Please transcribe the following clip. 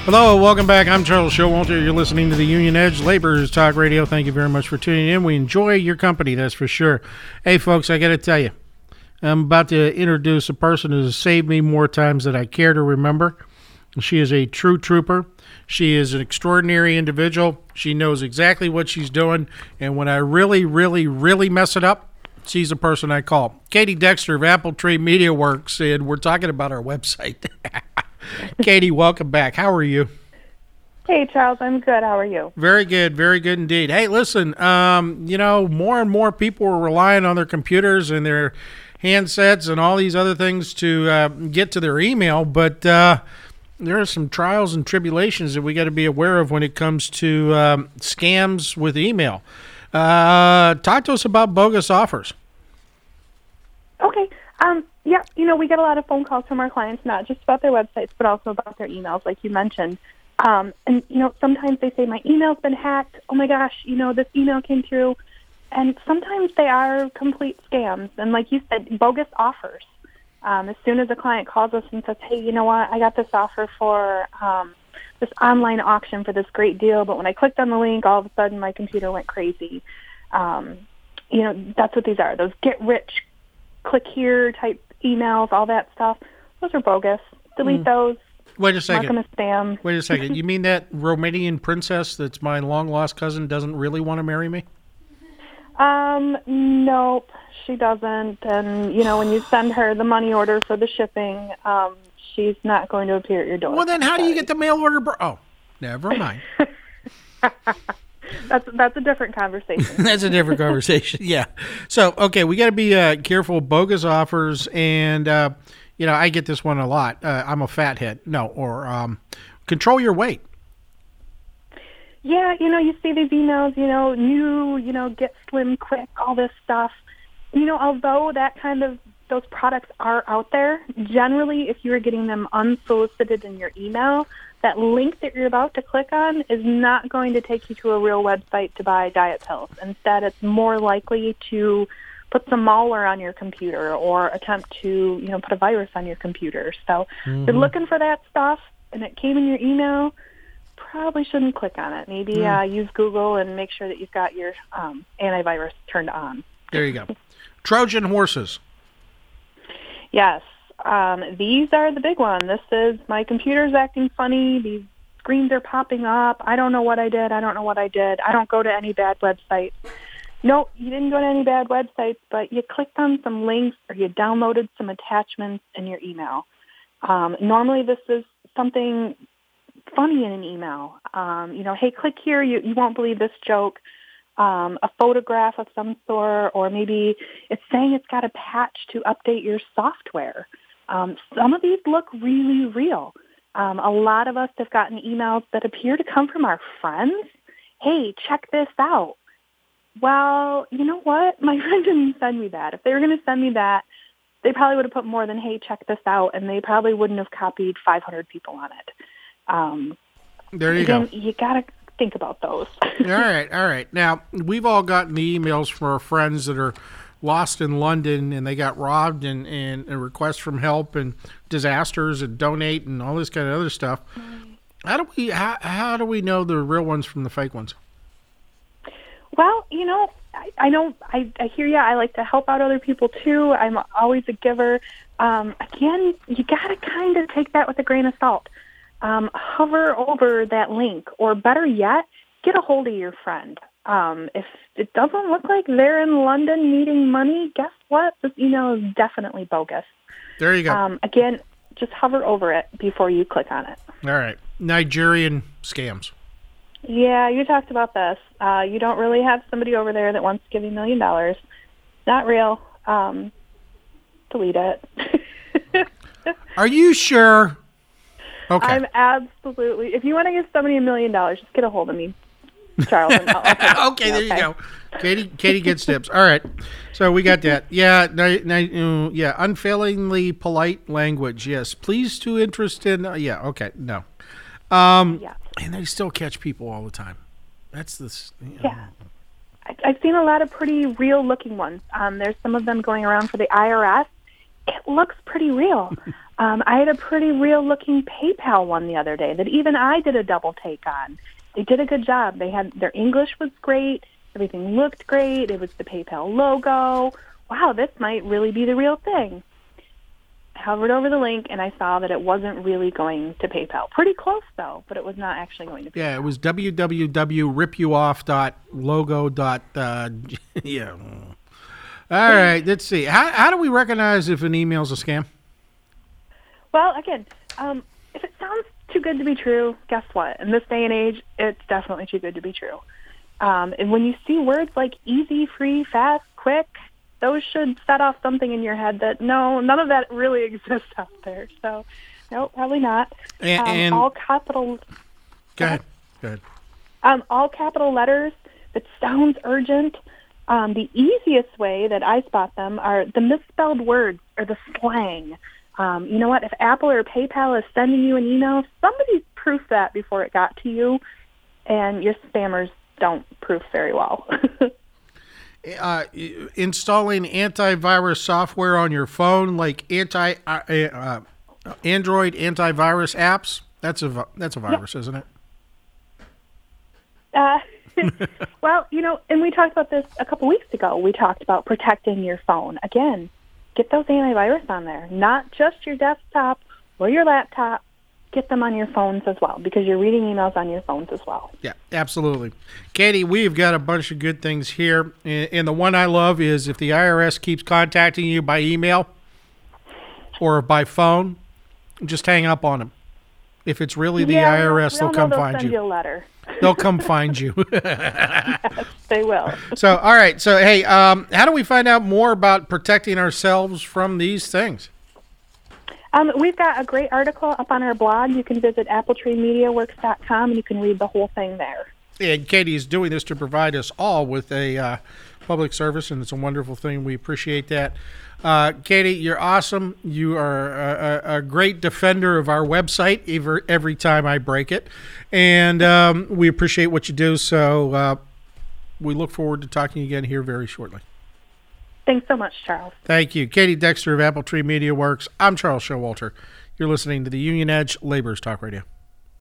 Hello, welcome back. I'm Charles Showalter. You're listening to the Union Edge Laborers Talk Radio. Thank you very much for tuning in. We enjoy your company, that's for sure. Hey, folks, I got to tell you, I'm about to introduce a person who has saved me more times than I care to remember. She is a true trooper. She is an extraordinary individual. She knows exactly what she's doing. And when I really mess it up, she's the person I call. Katie Dexter of Apple Tree Media Works, and we're talking about our website. Katie, welcome back. How are you? Hey, Charles. I'm good. How are you? Very good indeed. Hey, listen, more and more people are relying on their computers and their handsets and all these other things to get to their email, but there are some trials and tribulations that we got to be aware of when it comes to scams with email. Talk to us about bogus offers. Okay. Yeah, we get a lot of phone calls from our clients, not just about their websites, but also about their emails, like you mentioned. And sometimes they say, my email's been hacked. Oh, my gosh, this email came through. And sometimes they are complete scams. And like you said, bogus offers. As soon as a client calls us and says, hey, you know what, I got this offer for this online auction for this great deal, but when I clicked on the link, all of a sudden my computer went crazy. That's what these are, those get-rich, click here type emails, all that stuff. Those are bogus. Delete those. Wait a second. Mark them as spam. Wait a second. You mean that Romanian princess that's my long-lost cousin doesn't really want to marry me? Nope, she doesn't. And, when you send her the money order for the shipping, she's not going to appear at your door. Well, then how do you get the mail order? Oh, never mind. That's a different conversation. That's a different conversation, yeah. So, okay, we got to be careful of bogus offers, and, I get this one a lot. I'm a fathead. No, or control your weight. Yeah, you see these emails, new, get slim quick, all this stuff. Although those products are out there, generally if you're getting them unsolicited in your email, that link that you're about to click on is not going to take you to a real website to buy diet pills. Instead, it's more likely to put some malware on your computer or attempt to, put a virus on your computer. So if you're looking for that stuff and it came in your email, probably shouldn't click on it. Maybe use Google and make sure that you've got your antivirus turned on. There you go. Trojan horses. Yes. These are the big one. This is, my computer's acting funny. These screens are popping up. I don't know what I did. I don't go to any bad websites. No, you didn't go to any bad websites, but you clicked on some links or you downloaded some attachments in your email. Normally this is something funny in an email. Hey, click here. You won't believe this joke. A photograph of some sort, or maybe it's saying it's got a patch to update your software. Some of these look really real. A lot of us have gotten emails that appear to come from our friends. Hey, check this out. Well, you know what? My friend didn't send me that. If they were going to send me that, they probably would have put more than, hey, check this out, and they probably wouldn't have copied 500 people on it. There you go. You got to think about those. All right. Now, we've all gotten the emails from our friends that are lost in London and they got robbed and a request from help and disasters and donate and all this kind of other stuff. How do we know the real ones from the fake ones? Well, I know, I hear you. I like to help out other people too. I'm always a giver. Again, you got to kind of take that with a grain of salt. Hover over that link, or better yet, get a hold of your friend. If it doesn't look like they're in London needing money, guess what? This email is definitely bogus. There you go. Again, just hover over it before you click on it. All right. Nigerian scams. Yeah, you talked about this. You don't really have somebody over there that wants to give you $1 million. Not real. Delete it. Are you sure? Okay. I'm absolutely. If you want to give somebody $1 million, just get a hold of me, Charles. Okay, there you go. Katie gets tips. All right. So we got that. Yeah, unfailingly polite language. Yes. Pleased to interest in. Yeah. Okay. No. Yeah. And they still catch people all the time. That's this. Yeah. I've seen a lot of pretty real-looking ones. There's some of them going around for the IRS, it looks pretty real. I had a pretty real-looking PayPal one the other day that even I did a double take on. They did a good job. Their English was great. Everything looked great. It was the PayPal logo. Wow, this might really be the real thing. I hovered over the link, and I saw that it wasn't really going to PayPal. Pretty close, though, but it was not actually going to PayPal. Yeah, it was www.ripuoff.logo. Yeah. All right, let's see. How do we recognize if an email's a scam? Well, again, if it sounds too good to be true, guess what? In this day and age, it's definitely too good to be true. And when you see words like easy, free, fast, quick, those should set off something in your head that, no, none of that really exists out there. So, no, probably not. And all capital... Go ahead. All capital letters that sounds urgent. The easiest way that I spot them are the misspelled words or the slang. You know what? If Apple or PayPal is sending you an email, somebody proof that before it got to you, and your spammers don't proof very well. Installing antivirus software on your phone, like Android antivirus apps, that's a virus, Yep. isn't it? Well, and we talked about this a couple weeks ago. We talked about protecting your phone. Again, get those antivirus on there, not just your desktop or your laptop. Get them on your phones as well, because you're reading emails on your phones as well. Yeah, absolutely. Katie, we've got a bunch of good things here. And the one I love is if the IRS keeps contacting you by email or by phone, just hang up on them. If it's really the IRS, they'll come find send you. A letter. They'll come find you. Yes, they will. So, all right. So, hey, how do we find out more about protecting ourselves from these things? We've got a great article up on our blog. You can visit appletreemediaworks.com, and you can read the whole thing there. And Katie is doing this to provide us all with a public service, and it's a wonderful thing. We appreciate that. Katie, you're awesome. You are a great defender of our website every time I break it, and we appreciate what you do. So we look forward to talking again here very shortly. Thanks so much, Charles. Thank you. Katie Dexter of Apple Tree Media Works. I'm Charles Showalter. You're listening to the Union Edge Laborers Talk Radio.